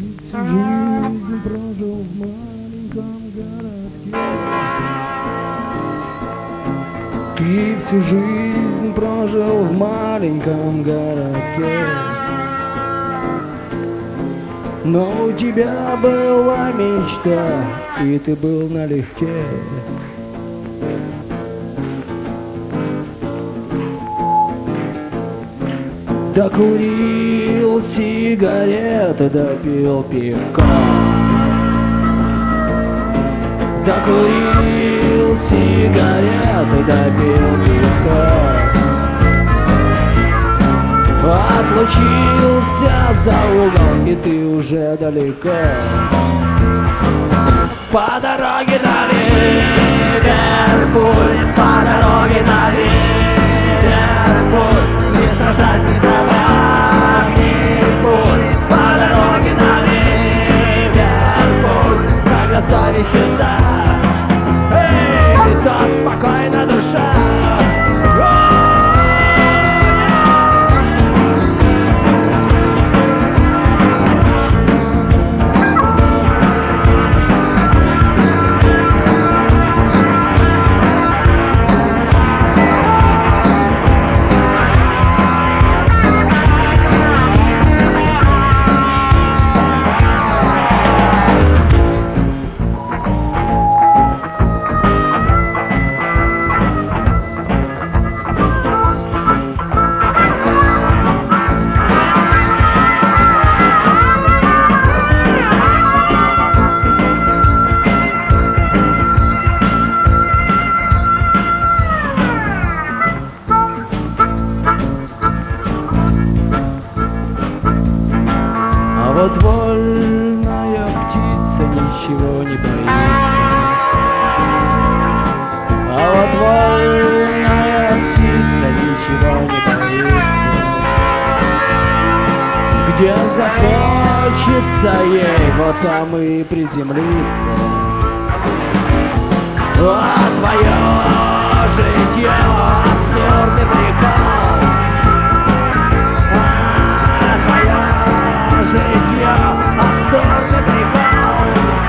всю жизнь прожил в маленьком городке. Ты всю жизнь прожил в маленьком городке. Но у тебя была мечта, и ты был налегке. Докурил сигареты, допил пивка. Докурил сигареты, допил пивка. Отлучился за угол, и ты уже далеко. По дороге на Ливерпуль, по дороге на Ливерпуль, не страшась ни собак, ни пуль. По дороге на Ливерпуль, когда совесть чиста, эй, то спокойна душа. Вот вольная птица ничего не боится. А вот вольная птица ничего не боится. Где захочется ей, вот там и приземлиться. А твое житье абсурдный прикол. Житье абсурдный прикол.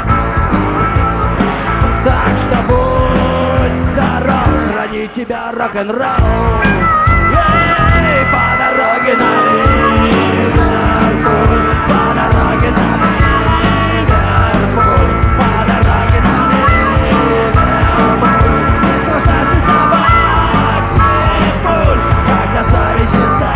Так что будь здоров, хранит тебя рок-н-ролл. Эй, по дороге на Ливерпуль, по дороге на Ливерпуль, по дороге на Ливерпуль. Не страшась ни собак, ни пуль, когда совесть чиста.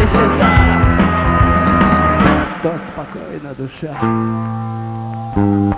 То спокойна душа.